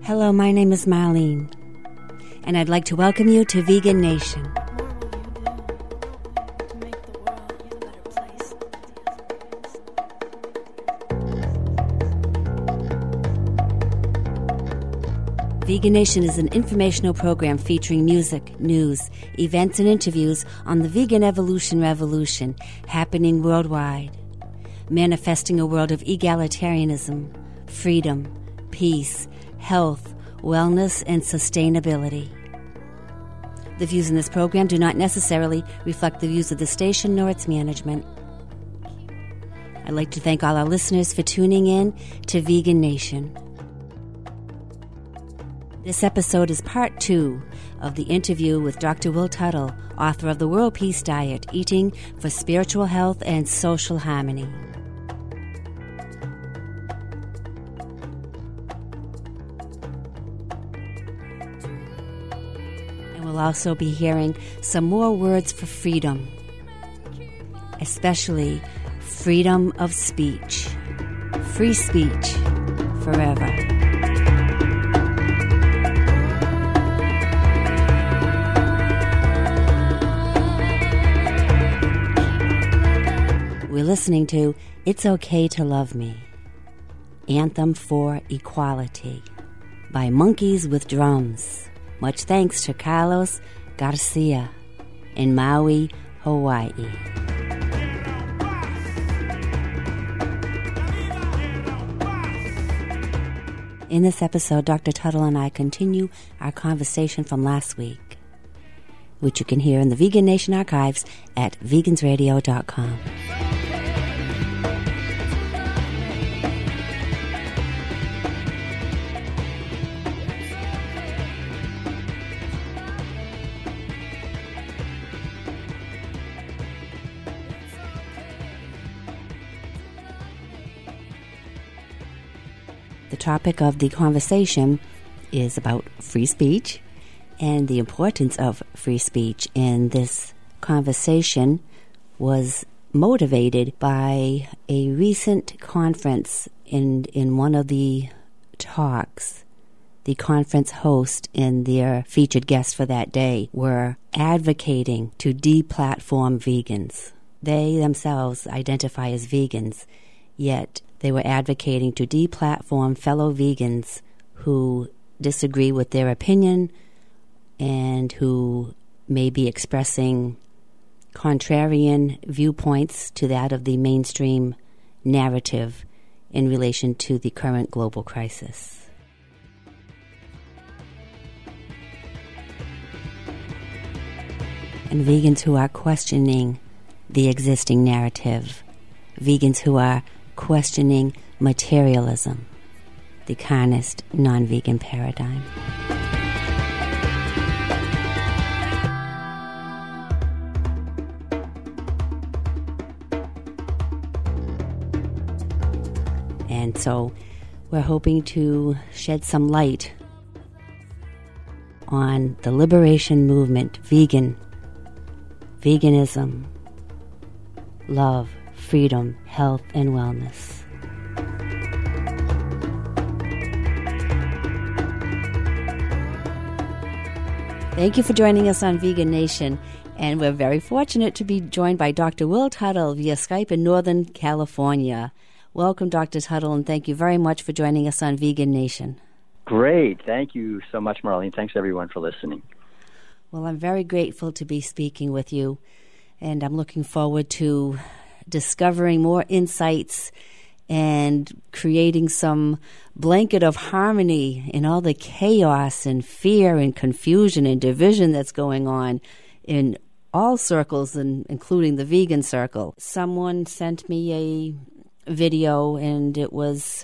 Hello, my name is Marlene, and I'd like to welcome you to Vegan Nation. Vegan Nation is an informational program featuring music, news, events, and interviews on the vegan evolution revolution happening worldwide, manifesting a world of egalitarianism, freedom, peace, health, wellness, and sustainability. The views in this program do not necessarily reflect the views of the station nor its management. I'd like to thank all our listeners for tuning in to Vegan Nation. This episode is part 2 of the interview with Dr. Will Tuttle, author of The World Peace Diet, Eating for Spiritual Health and Social Harmony. And we'll also be hearing some more words for freedom, especially freedom of speech. Free speech forever. We're listening to It's Okay to Love Me, Anthem for Equality by Monkeys with Drums. Much thanks to Carlos Garcia in Maui, Hawaii. In this episode, Dr. Tuttle and I continue our conversation from last week, which you can hear in the Vegan Nation archives at vegansradio.com. The topic of the conversation is about free speech and the importance of free speech. And this conversation was motivated by a recent conference. In one of the talks, the conference host and their featured guest for that day were advocating to deplatform vegans. They themselves identify as vegans, yet they were advocating to deplatform fellow vegans who disagree with their opinion and who may be expressing contrarian viewpoints to that of the mainstream narrative in relation to the current global crisis. And vegans who are questioning the existing narrative, vegans who are questioning materialism, the carnist, non-vegan paradigm. And so we're hoping to shed some light on the liberation movement, veganism, love, freedom, health, and wellness. Thank you for joining us on Vegan Nation, and we're very fortunate to be joined by Dr. Will Tuttle via Skype in Northern California. Welcome, Dr. Tuttle, and thank you very much for joining us on Vegan Nation. Great. Thank you so much, Marlene. Thanks, everyone, for listening. Well, I'm very grateful to be speaking with you, and I'm looking forward to discovering more insights and creating some blanket of harmony in all the chaos and fear and confusion and division that's going on in all circles, and including the vegan circle. Someone sent me a video, and it was,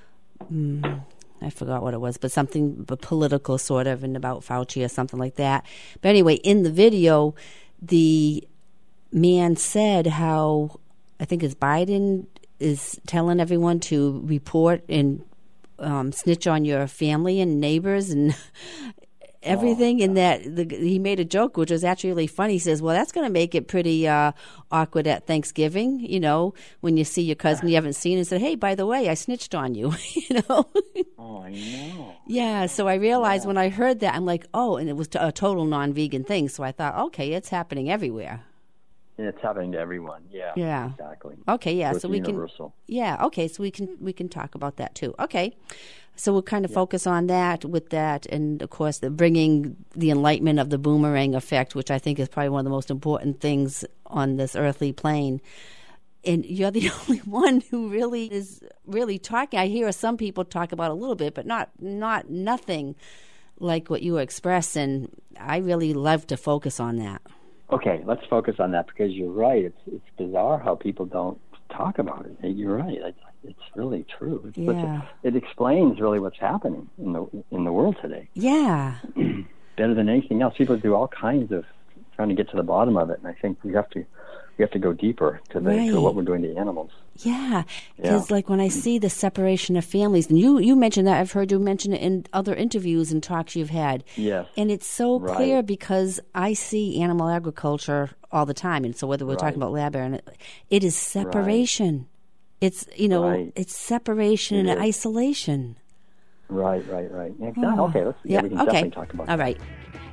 I forgot what it was, but something political sort of, and about Fauci or something like that. But anyway, in the video, the man said how, I think it's Biden is telling everyone to report and snitch on your family and neighbors, and everything in that. He made a joke, which was actually really funny. He says, well, that's going to make it pretty awkward at Thanksgiving, when you see your cousin you haven't seen and said, hey, by the way, I snitched on you, Oh, I know. Yeah, so I realized when I heard that, I'm like, oh, and it was a total non-vegan thing. So I thought, okay, it's happening everywhere. And it's happening to everyone. Yeah. Exactly. Okay. Yeah. So we universal. can. Yeah. Okay. So we can talk about that too. Okay. So we'll kind of focus on that with that, and of course, bringing the enlightenment of the boomerang effect, which I think is probably one of the most important things on this earthly plane. And you're the only one who really is talking. I hear some people talk about it a little bit, but nothing like what you express. And I really love to focus on that. Okay, let's focus on that, because you're right. It's bizarre how people don't talk about it. You're right. It's really true. It explains really what's happening in the world today. Yeah. Better than anything else. People do all kinds of trying to get to the bottom of it, and I think we have to go deeper to what we're doing to animals. Yeah, because like when I see the separation of families, and you mentioned that, I've heard you mention it in other interviews and talks you've had. Yes. And it's so clear, because I see animal agriculture all the time, and so whether we're talking about lab air, it is separation. Right. It's it's separation and isolation. Right. Exactly. Oh. Okay, we can definitely talk about that. All right.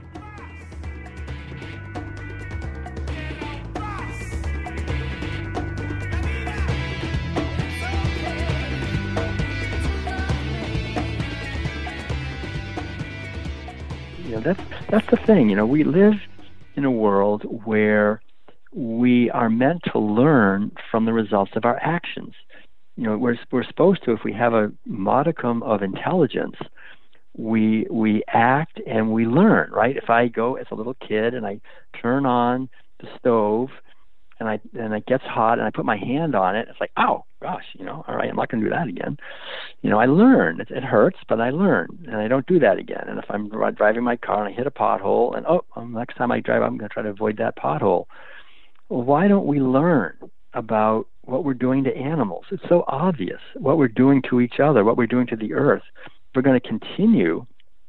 That's the thing. We live in a world where we are meant to learn from the results of our actions. We're supposed to, if we have a modicum of intelligence, we act and we learn, right? If I go as a little kid and I turn on the stove and it gets hot and I put my hand on it, it's like, oh gosh, all right, I'm not going to do that again. I learn. It hurts, but I learn, and I don't do that again. And if I'm driving my car and I hit a pothole, and next time I drive, I'm going to try to avoid that pothole. Well, why don't we learn about what we're doing to animals? It's so obvious what we're doing to each other, what we're doing to the earth. We're going to continue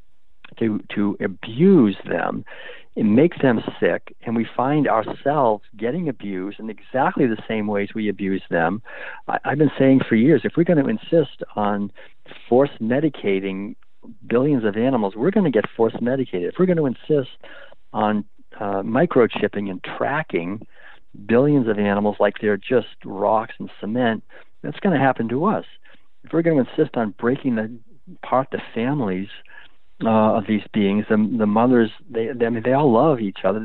to abuse them and make them sick, and we find ourselves getting abused in exactly the same ways we abuse them. I've been saying for years, if we're going to insist on force medicating billions of animals, we're going to get force medicated. If we're going to insist on microchipping and tracking billions of animals like they're just rocks and cement, that's going to happen to us. If we're going to insist on breaking apart the families of these beings, the mothers, they all love each other.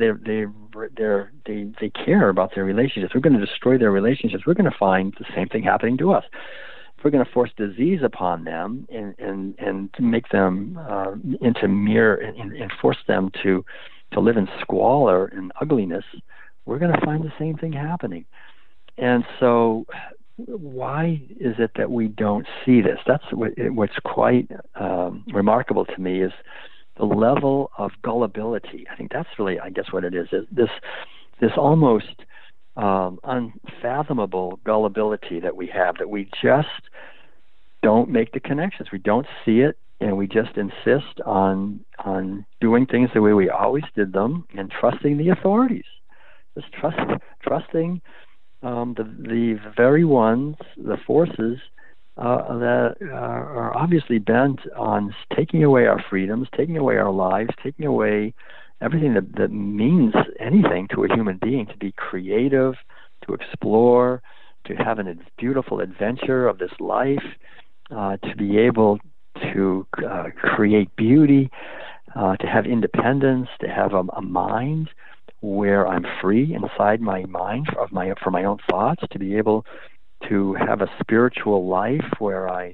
They care about their relationships. We're going to destroy their relationships. We're going to find the same thing happening to us. If we're going to force disease upon them and to make them into and force them to live in squalor and ugliness, we're going to find the same thing happening. And so, why is it that we don't see this? That's what's quite remarkable to me, is the level of gullibility. I think that's really, I guess, what it is this almost unfathomable gullibility that we have, that we just don't make the connections. We don't see it, and we just insist on doing things the way we always did them and trusting the authorities. Just trusting the very ones, the forces that are obviously bent on taking away our freedoms, taking away our lives, taking away everything that means anything to a human being, to be creative, to explore, to have a beautiful adventure of this life, to be able to create beauty, to have independence, to have a mind where I'm free inside my mind for my own thoughts, to be able to have a spiritual life where I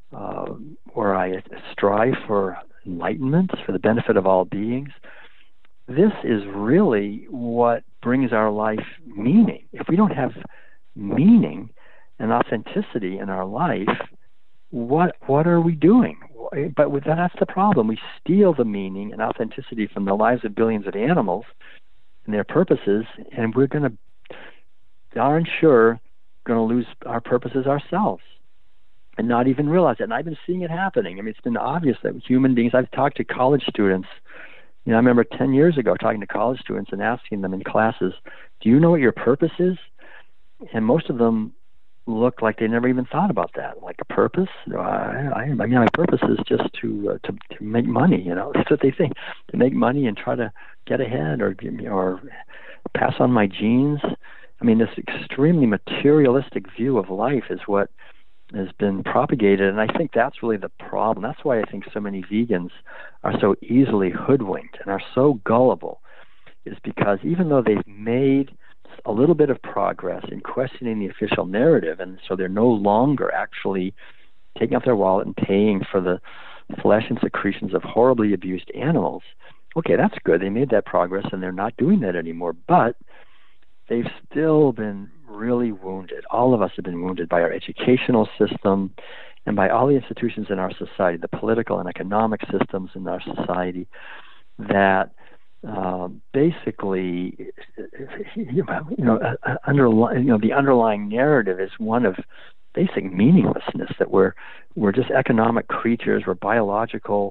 strive for enlightenment, for the benefit of all beings. This is really what brings our life meaning. If we don't have meaning and authenticity in our life, what are we doing? But that's the problem. We steal the meaning and authenticity from the lives of billions of animals and their purposes, and we're going to, darn sure, going to lose our purposes ourselves. and not even realize it. And I've been seeing it happening. I mean, it's been obvious that human beings, I've talked to college students. I remember 10 years ago talking to college students and asking them in classes, do you know what your purpose is? And most of them looked like they never even thought about that. Like, a purpose? I mean, my purpose is just to make money. That's what they think. To make money and try to get ahead, or pass on my genes. I mean, this extremely materialistic view of life is what has been propagated, and I think that's really the problem. That's why I think so many vegans are so easily hoodwinked and are so gullible, is because even though they've made a little bit of progress in questioning the official narrative, and so they're no longer actually taking out their wallet and paying for the flesh and secretions of horribly abused animals. Okay, that's good. They made that progress, and they're not doing that anymore, but they've still been really wounded. All of us have been wounded by our educational system and by all the institutions in our society, the political and economic systems in our society, that basically, the underlying narrative is one of basic meaninglessness, that we're just economic creatures, we're biological,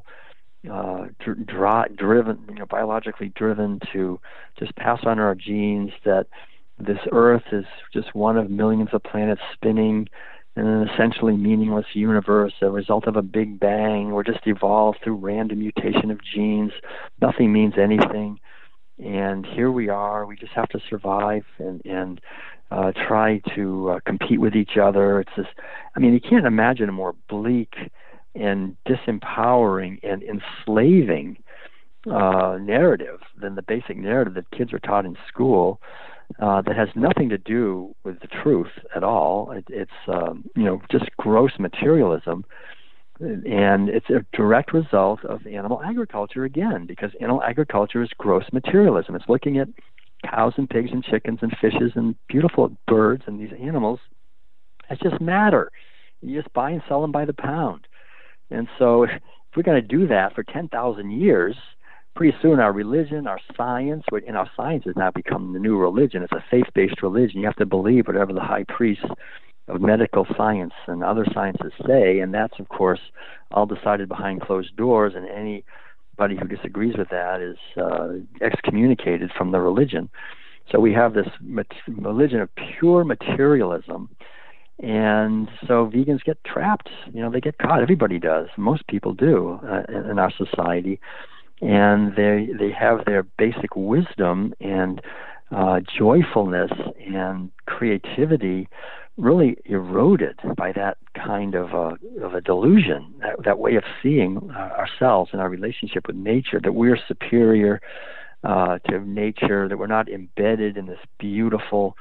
biologically driven to just pass on our genes, that this earth is just one of millions of planets spinning in an essentially meaningless universe, a result of a big bang. We're just evolved through random mutation of genes. Nothing means anything. And here we are. We just have to survive and try to compete with each other. It's this, I mean, you can't imagine a more bleak and disempowering and enslaving narrative than the basic narrative that kids are taught in school, that has nothing to do with the truth at all. It's just gross materialism, and it's a direct result of animal agriculture again, because animal agriculture is gross materialism. It's looking at cows and pigs and chickens and fishes and beautiful birds and these animals as just matter. You just buy and sell them by the pound. And so if we're going to do that for 10,000 years, pretty soon our religion, our science, and our science has now become the new religion. It's a faith-based religion. You have to believe whatever the high priests of medical science and other sciences say, and that's, of course, all decided behind closed doors, and anybody who disagrees with that is excommunicated from the religion. So we have this religion of pure materialism, and so vegans get trapped. They get caught. Everybody does. Most people do in our society. And they have their basic wisdom and joyfulness and creativity really eroded by that kind of a delusion, that way of seeing ourselves and our relationship with nature, that we're superior to nature, that we're not embedded in this beautiful,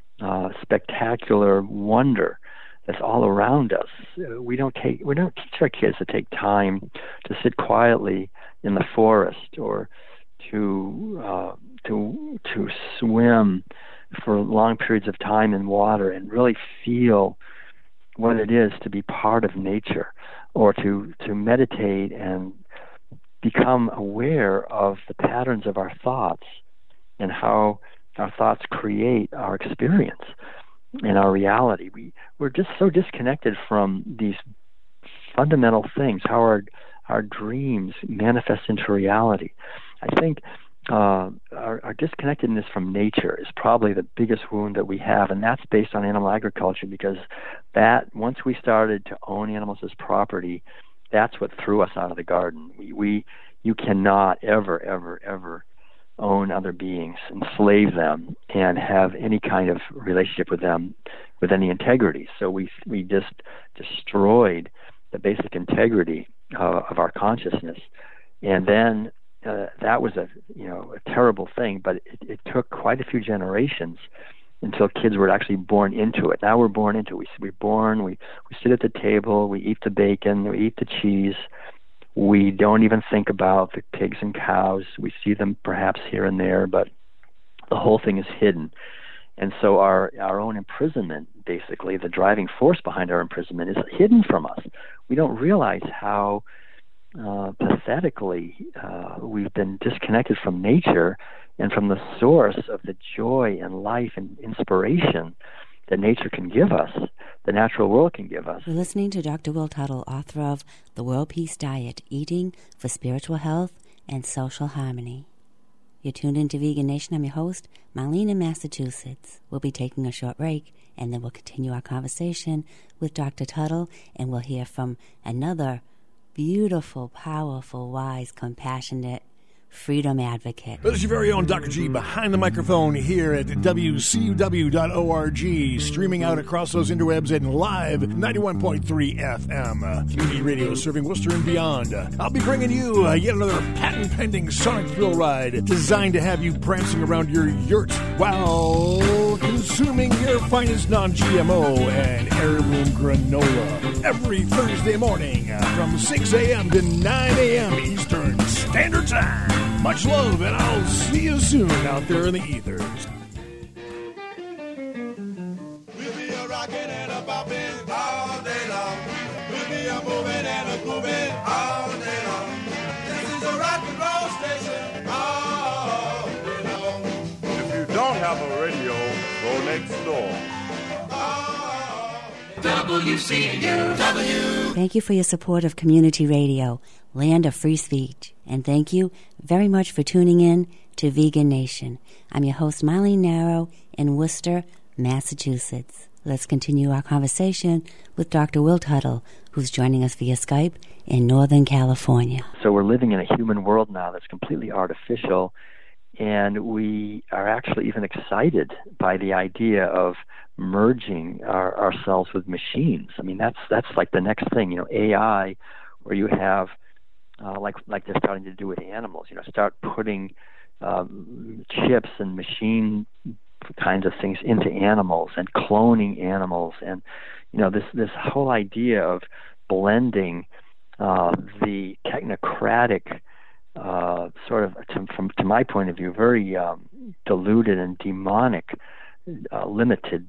spectacular wonder that's all around us. We don't teach our kids to take time to sit quietly in the forest, or to swim for long periods of time in water and really feel what it is to be part of nature, or to meditate and become aware of the patterns of our thoughts and how our thoughts create our experience and our reality. We're just so disconnected from these fundamental things, how our dreams manifest into reality. I think our disconnectedness from nature is probably the biggest wound that we have, and that's based on animal agriculture, because that, once we started to own animals as property, that's what threw us out of the garden. You cannot ever own other beings, enslave them, and have any kind of relationship with them with any integrity. So we just destroyed the basic integrity of our consciousness, and then that was a terrible thing. But it took quite a few generations until kids were actually born into it. Now we're born into it. We're born. We sit at the table. We eat the bacon. We eat the cheese. We don't even think about the pigs and cows. We see them perhaps here and there, but the whole thing is hidden. And so our own imprisonment, basically, the driving force behind our imprisonment, is hidden from us. We don't realize how pathetically we've been disconnected from nature and from the source of the joy and life and inspiration that nature can give us, the natural world can give us. We're listening to Dr. Will Tuttle, author of The World Peace Diet, Eating for Spiritual Health and Social Harmony. You're tuned into Vegan Nation. I'm your host, Marlene in Massachusetts. We'll be taking a short break, and then we'll continue our conversation with Dr. Tuttle, and we'll hear from another beautiful, powerful, wise, compassionate freedom advocate. This is your very own Dr. G behind the microphone here at WCUW.org, streaming out across those interwebs and live 91.3 FM. Community radio serving Worcester and beyond. I'll be bringing you yet another patent-pending sonic thrill ride designed to have you prancing around your yurt while consuming your finest non-GMO and heirloom granola every Thursday morning from 6 a.m. to 9 a.m. Eastern Standard Time. Much love, and I'll see you soon out there in the ethers. We'll be a rockin' and a boppin' all day long. We'll be a movin' and a groovin' all day long. This is a rock and roll station all day long. If you don't have a radio, go next door. WCUW. Thank you for your support of community radio, land of free speech. And thank you very much for tuning in to Vegan Nation. I'm your host, Marlene Narrow, in Worcester, Massachusetts. Let's continue our conversation with Dr. Will Tuttle, who's joining us via Skype in Northern California. So we're living in a human world now that's completely artificial, and we are actually even excited by the idea of merging ourselves with machines. I mean, that's like the next thing, AI, where you have like they're starting to do with animals. Start putting chips and machine kinds of things into animals and cloning animals, and this whole idea of blending the technocratic sort of, to my point of view, very diluted and demonic, limited,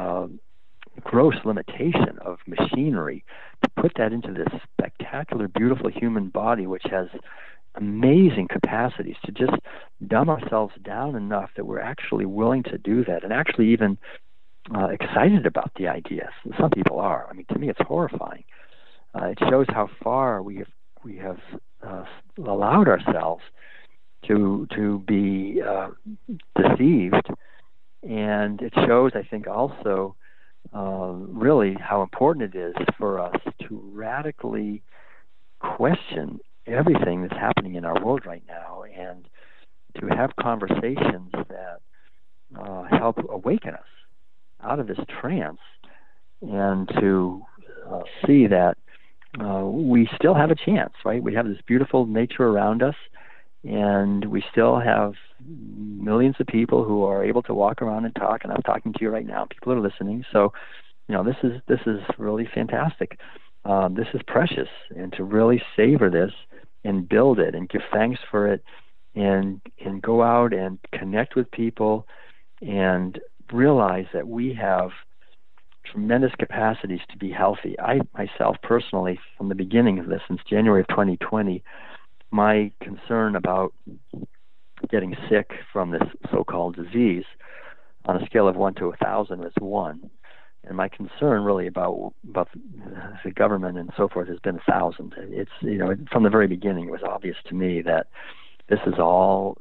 gross limitation of machinery, to put that into this spectacular, beautiful human body, which has amazing capacities, to just dumb ourselves down enough that we're actually willing to do that, and actually even excited about the idea. Some people are. I mean, to me, it's horrifying. It shows how far we have allowed ourselves to be deceived, and it shows, I think, also really how important it is for us to radically question everything that's happening in our world right now, and to have conversations that help awaken us out of this trance, and to see that we still have a chance, right? We have this beautiful nature around us, and we still have millions of people who are able to walk around and talk, and I'm talking to you right now. People are listening. So, this is really fantastic. This is precious, and to really savor this and build it and give thanks for it, and go out and connect with people and realize that we have tremendous capacities to be healthy. I myself personally, from the beginning of this, since January of 2020, my concern about getting sick from this so-called disease on a scale of 1 to 1,000 was 1. And my concern really about the government and so forth has been 1,000. It's, from the very beginning, it was obvious to me that this is all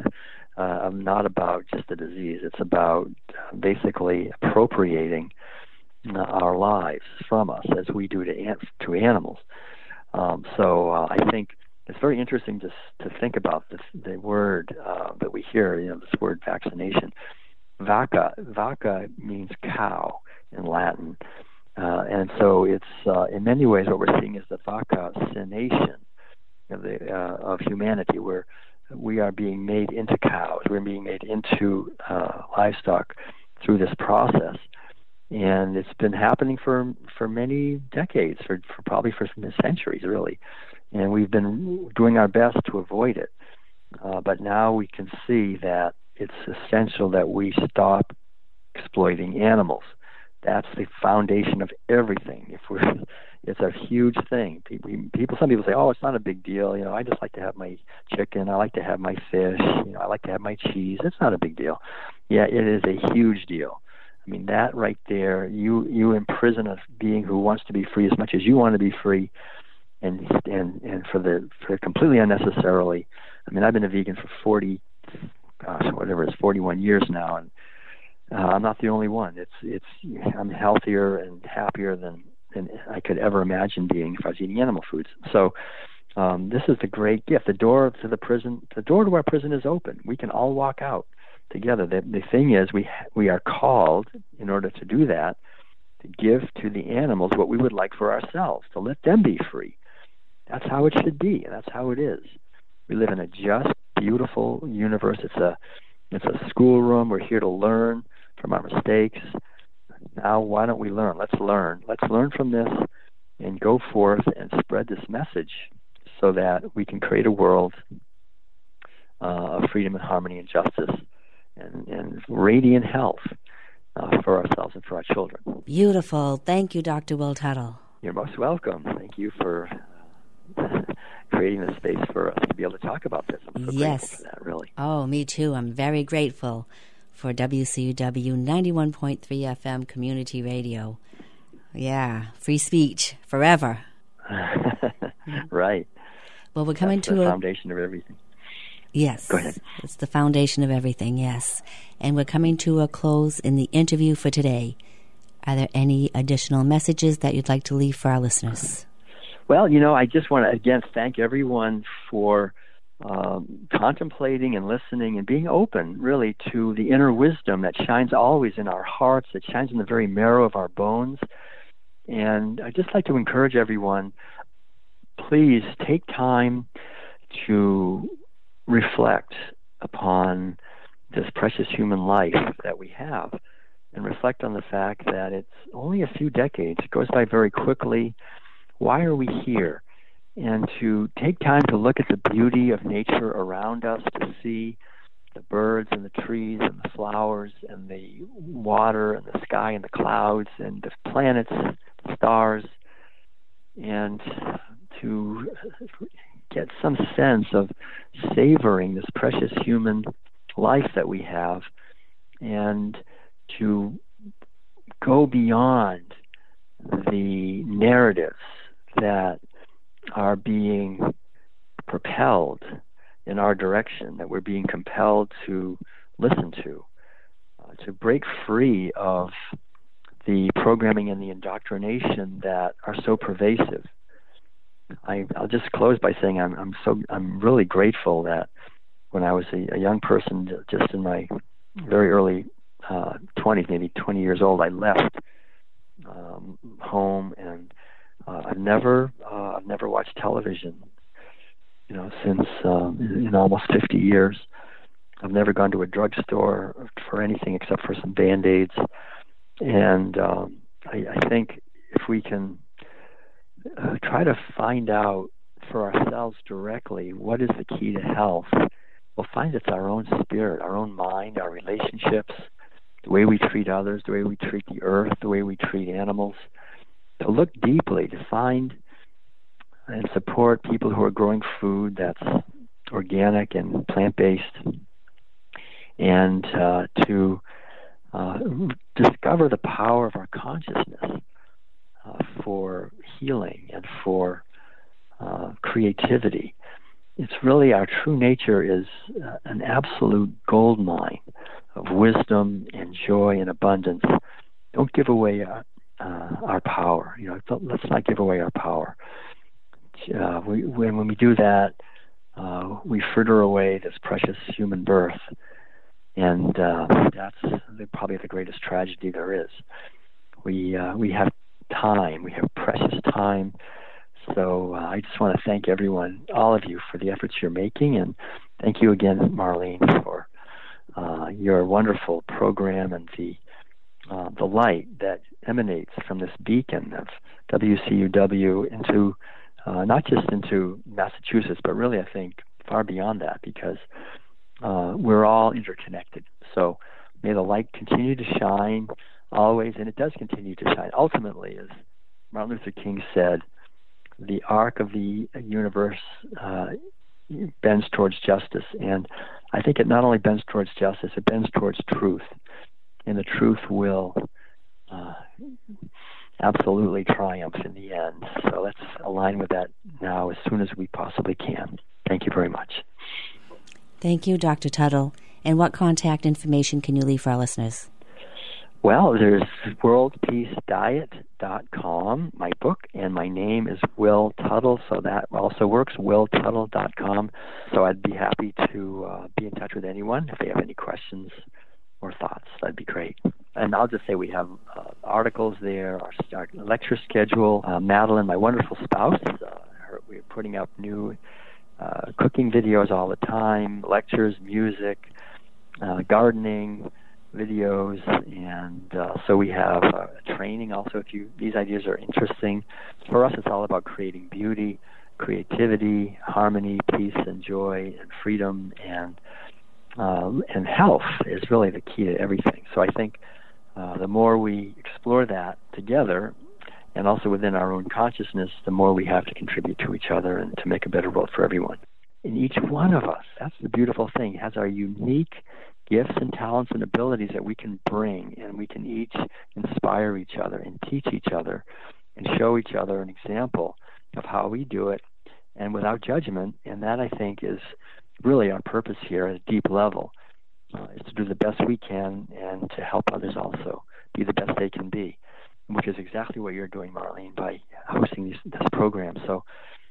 not about just a disease. It's about basically appropriating our lives from us, as we do to animals. So I think it's very interesting to think about the word that we hear, this word vaccination. Vaca means cow in Latin. And so it's, in many ways, what we're seeing is the vaccination of humanity, where we are being made into cows. We're being made into livestock through this process. And it's been happening for many decades, for probably for centuries, really. And we've been doing our best to avoid it. But now we can see that it's essential that we stop exploiting animals. That's the foundation of everything. It's a huge thing. Some people say, "Oh, it's not a big deal. I just like to have my chicken. I like to have my fish. I like to have my cheese." It's not a big deal. Yeah, it is a huge deal. I mean, that right there, you imprison a being who wants to be free as much as you want to be free, and for completely unnecessarily. I mean, I've been a vegan for 41 years now, and I'm not the only one. I'm healthier and happier than I could ever imagine being if I was eating animal foods. So this is the great gift. The door to our prison is open. We can all walk out together. The thing is, we are called, in order to do that, to give to the animals what we would like for ourselves, to let them be free. That's how it should be, and that's how it is. We live in a just, beautiful universe. It's a schoolroom. We're here to learn from our mistakes. Now, why don't we learn? Let's learn. Let's learn from this and go forth and spread this message so that we can create a world of freedom and harmony and justice and radiant health for ourselves and for our children. Beautiful. Thank you, Dr. Will Tuttle. You're most welcome. Thank you for creating a space for us to be able to talk about this. I'm so grateful for that, really. Oh, me too. I'm very grateful for WCUW 91.3 FM Community Radio. Yeah, free speech forever. Right. Well, we're coming to the foundation of everything. Yes. Go ahead. It's the foundation of everything, yes. And we're coming to a close in the interview for today. Are there any additional messages that you'd like to leave for our listeners? Well, I just want to, again, thank everyone for contemplating and listening and being open, really, to the inner wisdom that shines always in our hearts, that shines in the very marrow of our bones. And I'd just like to encourage everyone, please take time to reflect upon this precious human life that we have, and reflect on the fact that it's only a few decades. It goes by very quickly. Why are we here? And to take time to look at the beauty of nature around us, to see the birds and the trees and the flowers and the water and the sky and the clouds and the planets, the stars, and to get some sense of savoring this precious human life that we have, and to go beyond the narratives that are being propelled in our direction, that we're being compelled to listen to break free of the programming and the indoctrination that are so pervasive. I'll just close by saying I'm really grateful that when I was a young person, just in my very early 20s, maybe 20 years old, I left home, and I've never watched television, since in almost 50 years. I've never gone to a drugstore for anything except for some Band-Aids. And I think if we can try to find out for ourselves directly what is the key to health, we'll find it's our own spirit, our own mind, our relationships, the way we treat others, the way we treat the earth, the way we treat animals. To look deeply, to find and support people who are growing food that's organic and plant-based, and to discover the power of our consciousness for healing and for creativity. It's really, our true nature is an absolute gold mine of wisdom and joy and abundance. Don't give away our power. Let's not give away our power. When we do that, we fritter away this precious human birth, and that's probably the greatest tragedy there is. We have time. We have precious time. So I just want to thank everyone, all of you, for the efforts you're making, and thank you again, Marlene, for your wonderful program and the light that emanates from this beacon of WCUW into not just into Massachusetts, but really, I think, far beyond that, because we're all interconnected. So may the light continue to shine always, and it does continue to shine. Ultimately, as Martin Luther King said, the arc of the universe bends towards justice, and I think it not only bends towards justice, it bends towards truth. and the truth will absolutely triumph in the end. So let's align with that now as soon as we possibly can. Thank you very much. Thank you, Dr. Tuttle. And what contact information can you leave for our listeners? Well, there's worldpeacediet.com, my book, and my name is Will Tuttle, so that also works, willtuttle.com. So I'd be happy to be in touch with anyone if they have any questions or thoughts. That'd be great. And I'll just say we have articles there, our lecture schedule. Madeline, my wonderful spouse, we're putting up new cooking videos all the time, lectures, music, gardening videos, and so we have training also. If these ideas are interesting, for us it's all about creating beauty, creativity, harmony, peace, and joy, and freedom, and health is really the key to everything. So I think the more we explore that together, and also within our own consciousness, the more we have to contribute to each other and to make a better world for everyone. And each one of us, that's the beautiful thing, has our unique gifts and talents and abilities that we can bring, and we can each inspire each other and teach each other and show each other an example of how we do it, and without judgment. And that, I think, is really our purpose here at a deep level, is to do the best we can and to help others also be the best they can be, which is exactly what you're doing, Marlene, by hosting this program. So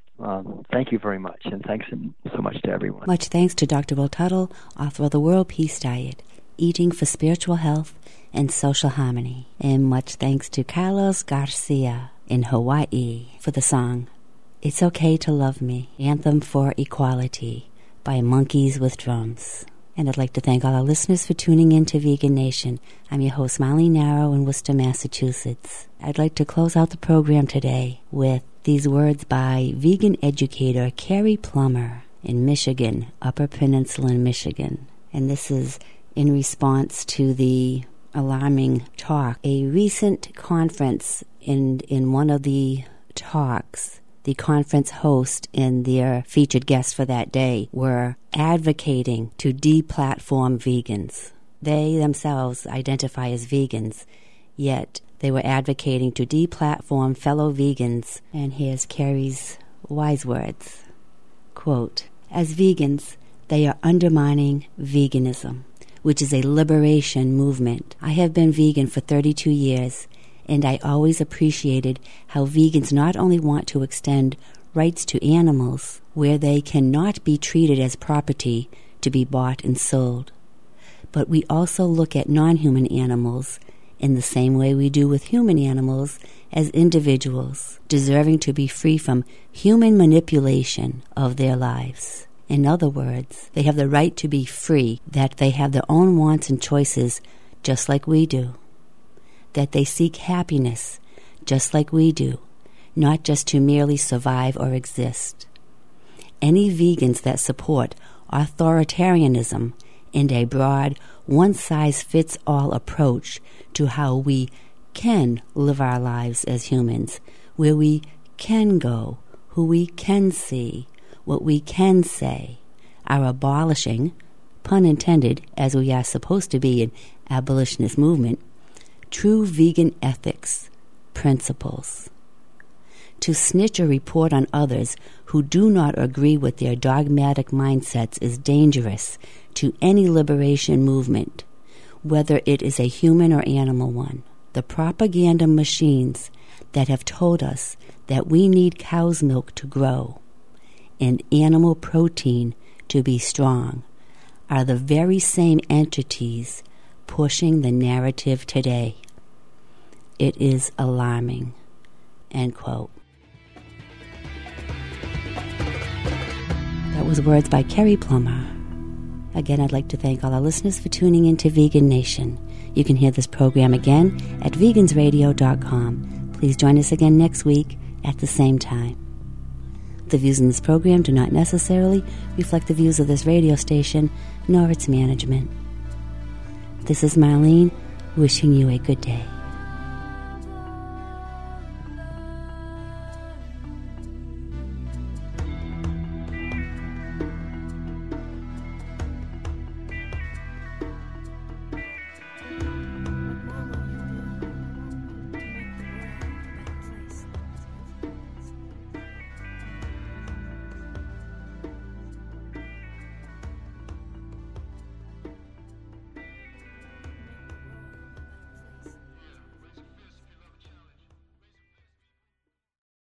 thank you very much, and thanks so much to everyone. Much thanks to Dr. Will Tuttle, author of The World Peace Diet, Eating for Spiritual Health and Social Harmony. And much thanks to Carlos Garcia in Hawaii for the song, It's Okay to Love Me, Anthem for Equality by Monkeys with Drums. And I'd like to thank all our listeners for tuning in to Vegan Nation. I'm your host, Marlene Narrow in Worcester, Massachusetts. I'd like to close out the program today with these words by vegan educator Carrie Plummer in Michigan, Upper Peninsula in Michigan. And this is in response to the alarming talk. A recent conference, in one of the talks, the conference host and their featured guests for that day were advocating to deplatform vegans. They themselves identify as vegans, yet they were advocating to deplatform fellow vegans. And here's Carrie's wise words. Quote, as vegans, they are undermining veganism, which is a liberation movement. I have been vegan for 32 years, and I always appreciated how vegans not only want to extend rights to animals where they cannot be treated as property to be bought and sold, but we also look at non-human animals in the same way we do with human animals as individuals, deserving to be free from human manipulation of their lives. In other words, they have the right to be free, that they have their own wants and choices just like we do, that they seek happiness just like we do, not just to merely survive or exist. Any vegans that support authoritarianism and a broad, one-size-fits-all approach to how we can live our lives as humans, where we can go, who we can see, what we can say, are abolishing, pun intended, as we are supposed to be in abolitionist movement, true vegan ethics, principles. To snitch or report on others who do not agree with their dogmatic mindsets is dangerous to any liberation movement, whether it is a human or animal one. The propaganda machines that have told us that we need cow's milk to grow and animal protein to be strong are the very same entities pushing the narrative today. It is alarming. End quote. That was words by Carrie Plummer. Again, I'd like to thank all our listeners for tuning in to Vegan Nation. You can hear this program again at vegansradio.com. Please join us again next week at the same time. The views in this program do not necessarily reflect the views of this radio station, nor its management. This is Marlene, wishing you a good day.